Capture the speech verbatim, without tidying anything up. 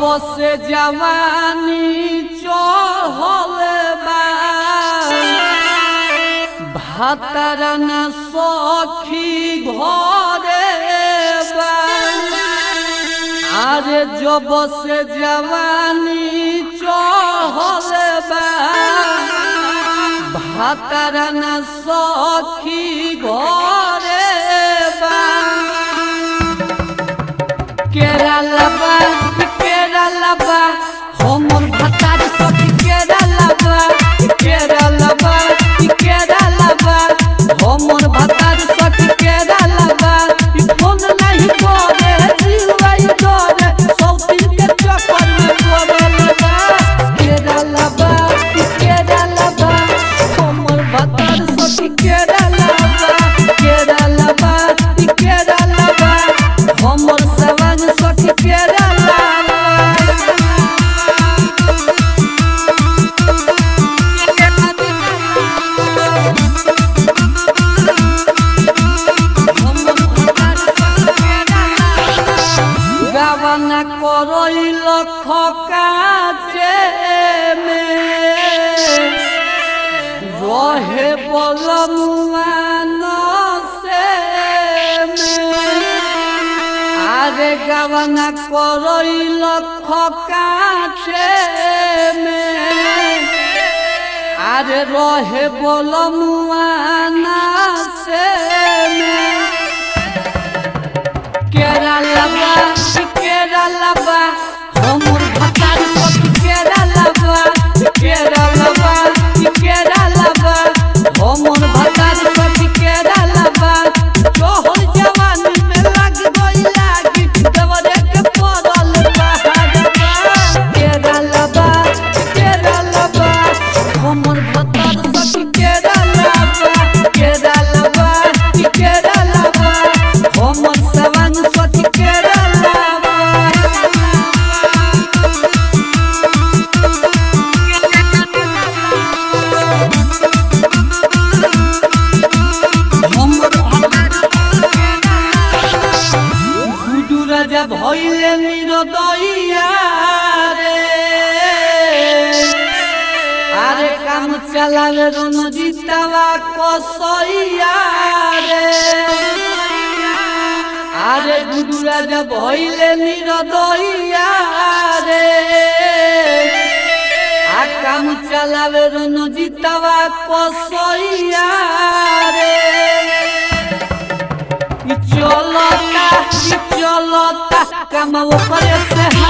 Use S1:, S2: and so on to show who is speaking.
S1: से जवानी चढ़ल बा भातरन सखी घरे बा अरे जब से जवानी चढ़ल बा भातरन सखी घरे बा केरला बा केरला बा हमर भातार सखी केरला बा केरला बा केरला बा हमर भातार सखी केरला बा फोन नहीं करे जीवाई डरे सौतीन के चक्कर में पड़ल बा केरला बा केरला बा हमर भातार सखी केरला बा केरला बा केरला बा हमर सवांग सखी केरला बा गावना करइल खकाचे में रहे बलमुआ नसे में अरे गावना करइल खकाचे में अरे रहे बलमुआ नसे में केरला बा केरला बा हमर भातार सखी केरला बा केरला बा केरला बा हमर भातार सखी केरला बा तोहर जवानी में लग गई लागी देवरे के पड़ल पहाड़ बा केरला बा केरला बा हमर भातार सखी केरला बा केरला बा केरला बा हमर सवांग सखी केरला बा हमर गुडू राजा भइले निरदइया रे अरे काम चलावे रणजीतवा कसइया रे अरे गुडू राजा भइले निरदइया रे आ काम चलावे रणजीतवा कसइया रे चलता चलता काम करे से